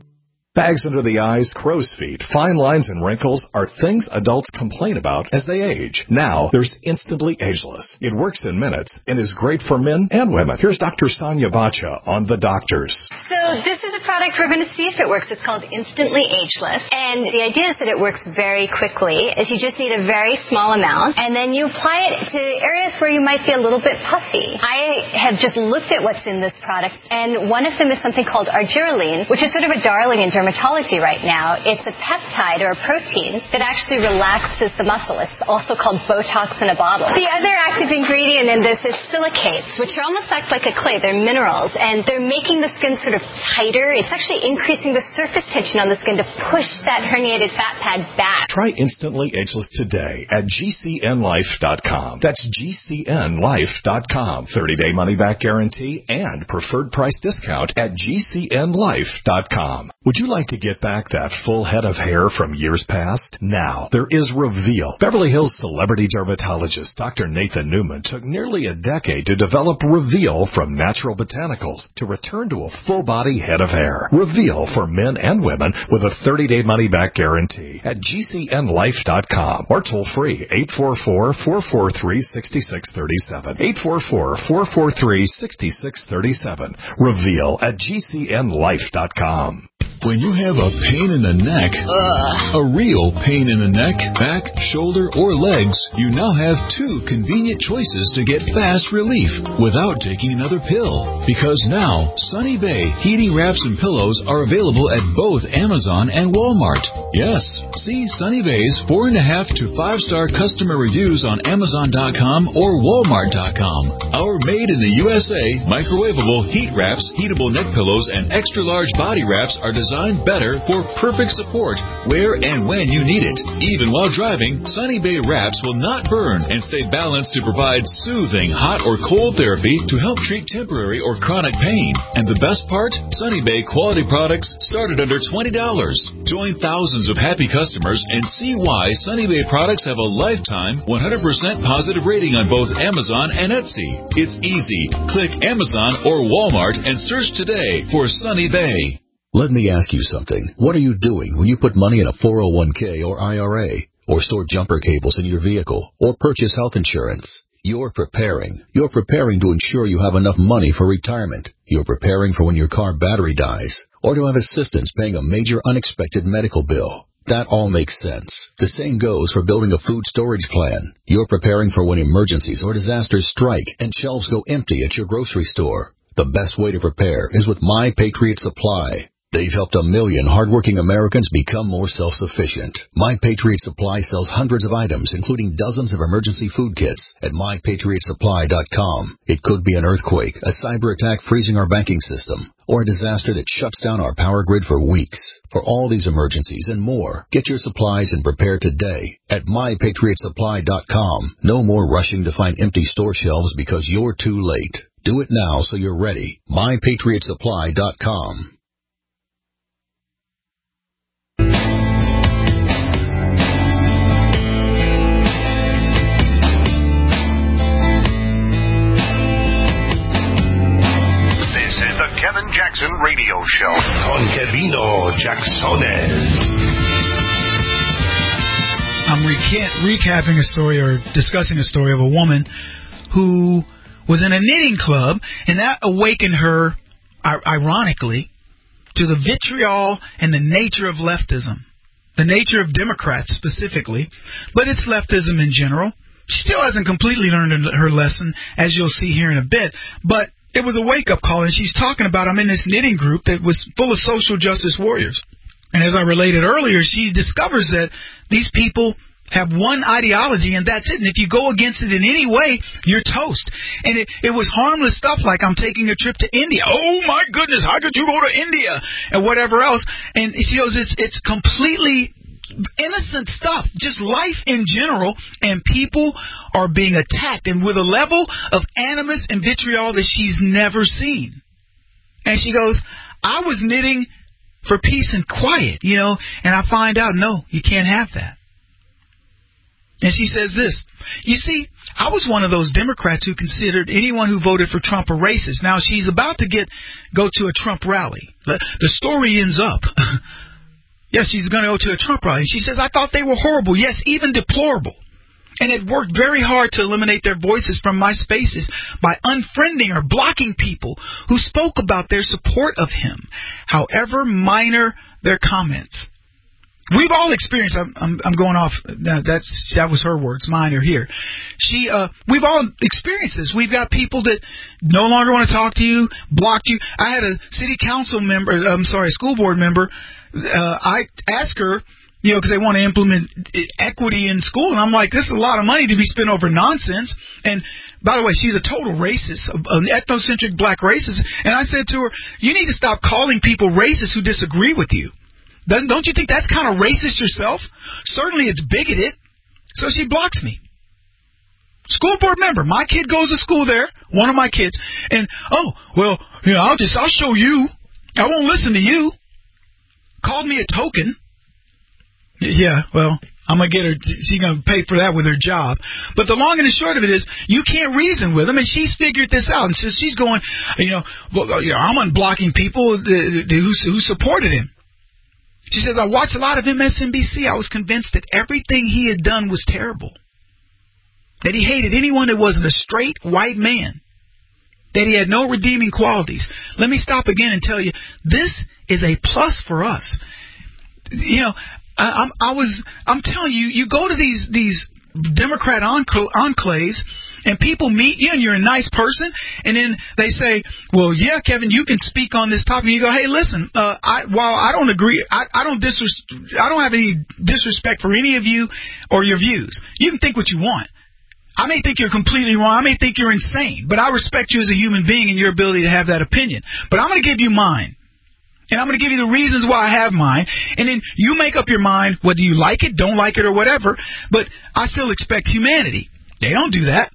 Bags under the eyes, crow's feet, fine lines, and wrinkles are things adults complain about as they age. Now, there's Instantly Ageless. It works in minutes and is great for men and women. Here's Doctor Sonia Bacha on The Doctors. So this is a product we're going to see if it works. It's called Instantly Ageless. And the idea is that it works very quickly, is you just need a very small amount, and then you apply it to areas where you might be a little bit puffy. I have just looked at what's in this product, and one of them is something called argireline, which is sort of a darling in dermatology right now. It's a peptide or a protein that actually relaxes the muscle. It's also called Botox in a bottle. The other active ingredient in this is silicates, which are almost act like a clay. They're minerals, and they're making the skin sort of tighter. It's actually increasing the surface tension on the skin to push that herniated fat pad back. Try Instantly Ageless today at G C N life dot com. That's G C N life dot com. thirty-day money-back guarantee and preferred price discount at G C N life dot com. Would you like to get back that full head of hair from years past? Now, there is Reveal. Beverly Hills celebrity dermatologist Doctor Nathan Newman took nearly a decade to develop Reveal from natural botanicals to return to a full-body head of hair. Reveal for men and women with a thirty-day money-back guarantee at G C N life dot com or toll-free eight four four, four four three, six six three seven. eight four four, four four three, six six three seven. Reveal at G C N life dot com. When you have a pain in the neck, Ugh. a real pain in the neck, back, shoulder, or legs, you now have two convenient choices to get fast relief without taking another pill. Because now, Sunny Bay heating wraps and pillows are available at both Amazon and Walmart. Yes, see Sunny Bay's four and a half to five star customer reviews on Amazon dot com or Walmart dot com. Our made in the U S A microwavable heat wraps, heatable neck pillows, and extra large body wraps are designed Designed better for perfect support where and when you need it. Even while driving, Sunny Bay wraps will not burn and stay balanced to provide soothing hot or cold therapy to help treat temporary or chronic pain. And the best part? Sunny Bay quality products start at under twenty dollars. Join thousands of happy customers and see why Sunny Bay products have a lifetime one hundred percent positive rating on both Amazon and Etsy. It's easy. Click Amazon or Walmart and search today for Sunny Bay. Let me ask you something. What are you doing when you put money in a four oh one k or I R A, or store jumper cables in your vehicle, or purchase health insurance? You're preparing. You're preparing to ensure you have enough money for retirement. You're preparing for when your car battery dies, or to have assistance paying a major unexpected medical bill. That all makes sense. The same goes for building a food storage plan. You're preparing for when emergencies or disasters strike and shelves go empty at your grocery store. The best way to prepare is with My Patriot Supply. They've helped a million hardworking Americans become more self-sufficient. My Patriot Supply sells hundreds of items, including dozens of emergency food kits at my patriot supply dot com. It could be an earthquake, a cyber attack freezing our banking system, or a disaster that shuts down our power grid for weeks. For all these emergencies and more, get your supplies and prepare today at my patriot supply dot com. No more rushing to find empty store shelves because you're too late. Do it now so you're ready. my patriot supply dot com. Kevin Jackson Radio Show con Kevino Jacksones. I'm recant, recapping a story or discussing a story of a woman who was in a knitting club, and that awakened her, ironically, to the vitriol and the nature of leftism, the nature of Democrats specifically, but it's leftism in general. She still hasn't completely learned her lesson, as you'll see here in a bit, but it was a wake-up call, and she's talking about, I'm in this knitting group that was full of social justice warriors. And as I related earlier, she discovers that these people have one ideology, and that's it. And if you go against it in any way, you're toast. And it, it was harmless stuff like, I'm taking a trip to India. Oh, my goodness, how could you go to India? And whatever else. And she goes, it's, it's completely innocent stuff, just life in general, and people are being attacked, and with a level of animus and vitriol that she's never seen. And she goes, I was knitting for peace and quiet, you know, and I find out, no, you can't have that. And she says this, you see, I was one of those Democrats who considered anyone who voted for Trump a racist. Now, she's about to get go to a Trump rally. The, the story ends up. Yes, she's going to go to a Trump rally. She says, I thought they were horrible. Yes, even deplorable. And it worked very hard to eliminate their voices from my spaces by unfriending or blocking people who spoke about their support of him, however minor their comments. We've all experienced. I'm, I'm, I'm going off. That's that was her words. Mine are here. She. Uh, we've all experienced this. We've got people that no longer want to talk to you, blocked you. I had a city council member. I'm sorry, a school board member. Uh, I asked her, you know, because they want to implement equity in school, and I'm like, this is a lot of money to be spent over nonsense. And by the way, she's a total racist, an ethnocentric black racist. And I said to her, you need to stop calling people racist who disagree with you. Doesn't, don't you think that's kind of racist yourself? Certainly it's bigoted. So she blocks me. School board member. My kid goes to school there, one of my kids. And, oh, well, you know, I'll just, I'll show you. I won't listen to you. Called me a token. Yeah, well, I'm going to get her, she's going to pay for that with her job. But the long and the short of it is, you can't reason with them, and she's figured this out. And so she's going, you know, well, you know I'm unblocking people who, who supported him. She says, I watched a lot of M S N B C. I was convinced that everything he had done was terrible. That he hated anyone that wasn't a straight white man. That he had no redeeming qualities. Let me stop again and tell you, this is a plus for us. You know, I, I'm, I was, I'm telling you, you go to these, these Democrat enclaves, and people meet you, and you're a nice person, and then they say, well, yeah, Kevin, you can speak on this topic. And you go, hey, listen, uh, I, while I don't agree, I, I don't disres- I don't have any disrespect for any of you or your views. You can think what you want. I may think you're completely wrong. I may think you're insane, but I respect you as a human being and your ability to have that opinion. But I'm going to give you mine. And I'm going to give you the reasons why I have mine. And then you make up your mind whether you like it, don't like it, or whatever. But I still expect humanity. They don't do that.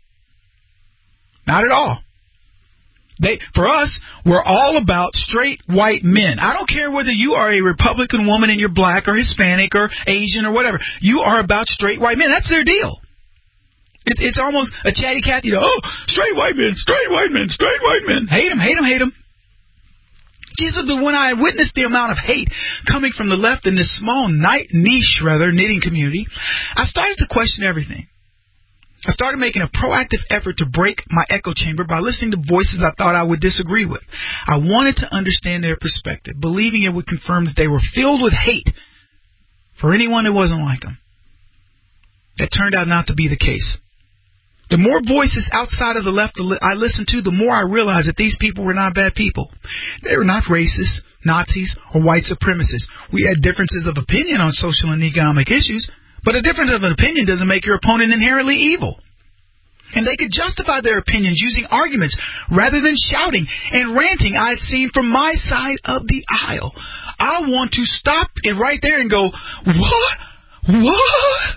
Not at all. They, for us, we're all about straight white men. I don't care whether you are a Republican woman and you're black or Hispanic or Asian or whatever. You are about straight white men. That's their deal. It's, it's almost a chatty Cathy. You know, oh, straight white men, straight white men, straight white men. Hate them, hate them, hate them. Jesus, but when I witnessed the amount of hate coming from the left in this small niche, rather, knitting community, I started to question everything. I started making a proactive effort to break my echo chamber by listening to voices I thought I would disagree with. I wanted to understand their perspective, believing it would confirm that they were filled with hate for anyone that wasn't like them. That turned out not to be the case. The more voices outside of the left I listened to, the more I realized that these people were not bad people. They were not racists, Nazis, or white supremacists. We had differences of opinion on social and economic issues, but a difference of an opinion doesn't make your opponent inherently evil. And they could justify their opinions using arguments rather than shouting and ranting I had seen from my side of the aisle. I want to stop it right there and go, what? What?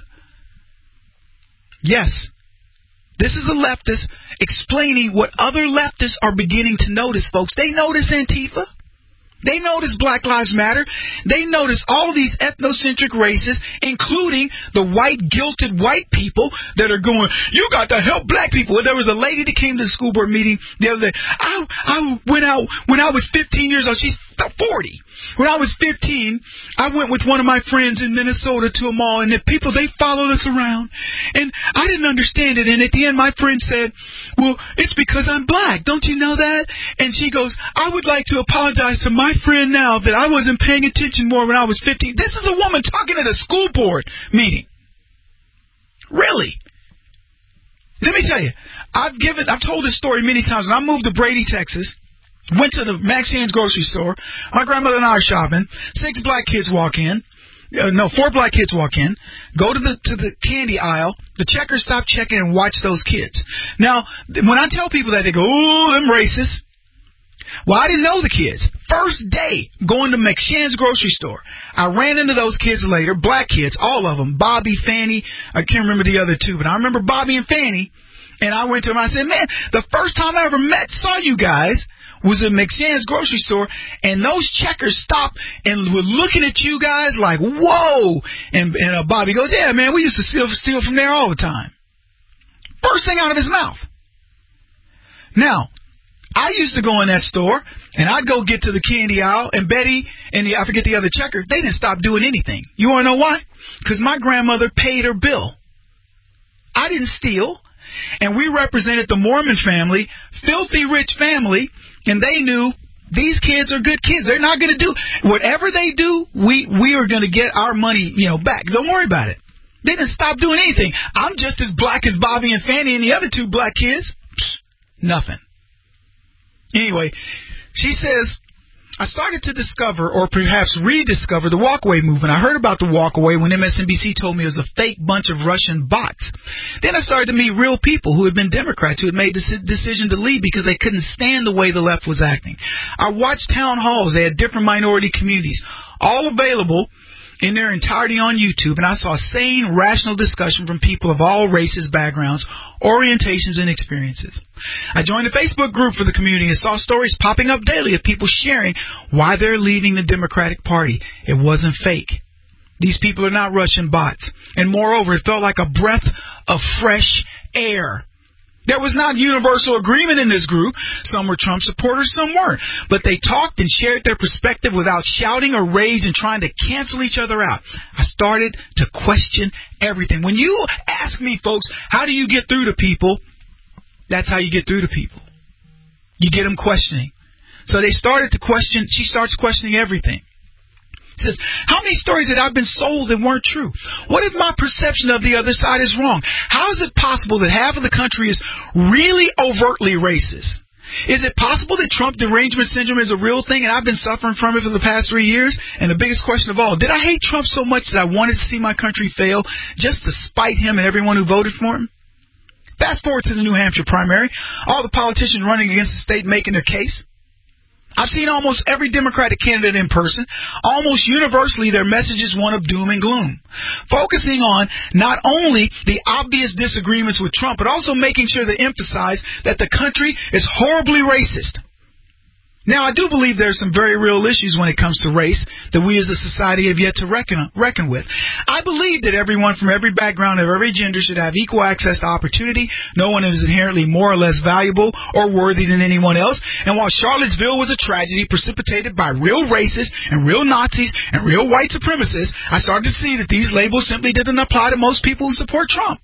Yes. This is a leftist explaining what other leftists are beginning to notice, folks. They notice Antifa. They notice Black Lives Matter. They notice all of these ethnocentric racists, including the white, guilted white people that are going, you got to help black people. There was a lady that came to the school board meeting the other day. I, I went out when I was fifteen years old. She's forty. When I was fifteen, I went with one of my friends in Minnesota to a mall, and the people, they followed us around. And I didn't understand it. And at the end, my friend said, well, it's because I'm black. Don't you know that? And she goes, I would like to apologize to my friend now that I wasn't paying attention more when I was fifteen. This is a woman talking at a school board meeting. Really? Let me tell you, I've given, I've told this story many times. When I moved to Brady, Texas, went to the Max Hand's grocery store. My grandmother and I are shopping. Six black kids walk in. Uh, no, four black kids walk in. Go to the to the candy aisle. The checkers stop checking and watch those kids. Now, when I tell people that, they go, "Oh, I'm racist." Well, I didn't know the kids. First day going to McShan's grocery store, I ran into those kids later, black kids, all of them, Bobby, Fanny. I can't remember the other two, but I remember Bobby and Fanny. And I went to him and I said, man, the first time I ever met, saw you guys was at McShann's grocery store, and those checkers stopped and were looking at you guys like, whoa. And, and uh, Bobby goes, yeah, man, we used to steal, steal from there all the time. First thing out of his mouth. Now, I used to go in that store, and I'd go get to the candy aisle, and Betty and the, I forget the other checker, they didn't stop doing anything. You want to know why? Because my grandmother paid her bill. I didn't steal, and we represented the Mormon family, filthy rich family, and they knew these kids are good kids. They're not going to do whatever they do. We we are going to get our money, you know, back. Don't worry about it. They didn't stop doing anything. I'm just as black as Bobby and Fanny and the other two black kids. Psst, nothing. Anyway, she says, I started to discover, or perhaps rediscover, the walkaway movement. I heard about the walkaway when M S N B C told me it was a fake bunch of Russian bots. Then I started to meet real people who had been Democrats, who had made the decision to leave because they couldn't stand the way the left was acting. I watched town halls. They had different minority communities, all available in their entirety on YouTube, and I saw sane, rational discussion from people of all races, backgrounds, orientations, and experiences. I joined a Facebook group for the community and saw stories popping up daily of people sharing why they're leaving the Democratic Party. It wasn't fake. These people are not Russian bots. And moreover, it felt like a breath of fresh air. There was not universal agreement in this group. Some were Trump supporters, some weren't. But they talked and shared their perspective without shouting or rage and trying to cancel each other out. I started to question everything. When you ask me, folks, how do you get through to people? That's how you get through to people. You get them questioning. So they started to question. She starts questioning everything. Says, how many stories had I been sold that weren't true? What if my perception of the other side is wrong? How is it possible that half of the country is really overtly racist? Is it possible that Trump derangement syndrome is a real thing and I've been suffering from it for the past three years? And the biggest question of all, did I hate Trump so much that I wanted to see my country fail just to spite him and everyone who voted for him? Fast forward to the New Hampshire primary. All the politicians running against the state making their case. I've seen almost every Democratic candidate in person. Almost universally, their message is one of doom and gloom, focusing on not only the obvious disagreements with Trump, but also making sure they emphasize that the country is horribly racist. Now, I do believe there are some very real issues when it comes to race that we as a society have yet to reckon, reckon with. I believe that everyone from every background of every gender should have equal access to opportunity. No one is inherently more or less valuable or worthy than anyone else. And while Charlottesville was a tragedy precipitated by real racists and real Nazis and real white supremacists, I started to see that these labels simply didn't apply to most people who support Trump.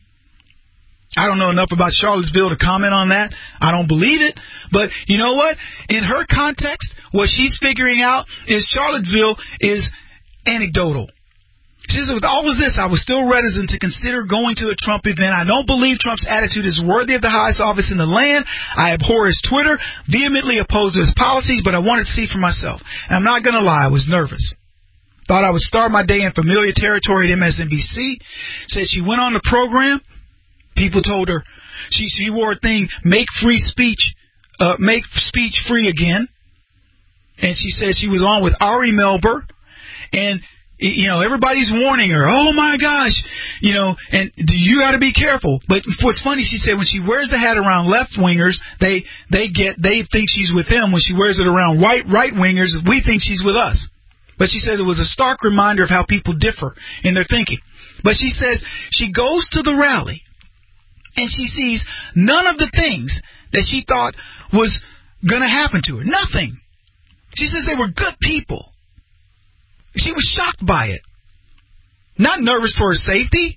I don't know enough about Charlottesville to comment on that. I don't believe it. But you know what? In her context, what she's figuring out is Charlottesville is anecdotal. She says, with all of this, I was still reticent to consider going to a Trump event. I don't believe Trump's attitude is worthy of the highest office in the land. I abhor his Twitter, vehemently opposed to his policies, but I wanted to see for myself. And I'm not going to lie, I was nervous. Thought I would start my day in familiar territory at M S N B C. Said she went on the program. People told her she she wore a thing, make free speech, uh, make speech free again. And she said she was on with Ari Melber, and you know everybody's warning her. Oh my gosh, you know, and you got to be careful. But what's funny, she said when she wears the hat around left wingers, they they get they think she's with them. When she wears it around white right wingers, we think she's with us. But she said it was a stark reminder of how people differ in their thinking. But she says she goes to the rally. And she sees none of the things that she thought was going to happen to her. Nothing. She says they were good people. She was shocked by it. Not nervous for her safety.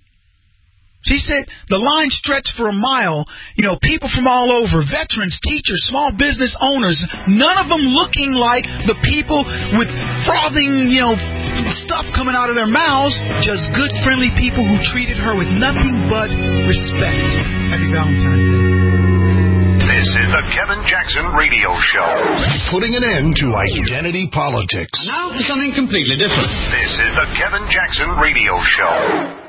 She said the line stretched for a mile. You know, people from all over, veterans, teachers, small business owners, none of them looking like the people with frothing, you know, stuff coming out of their mouths. Just good, friendly people who treated her with nothing but respect. Happy Valentine's Day. This is the Kevin Jackson Radio Show. Putting an end to identity politics. Now for something completely different. This is the Kevin Jackson Radio Show.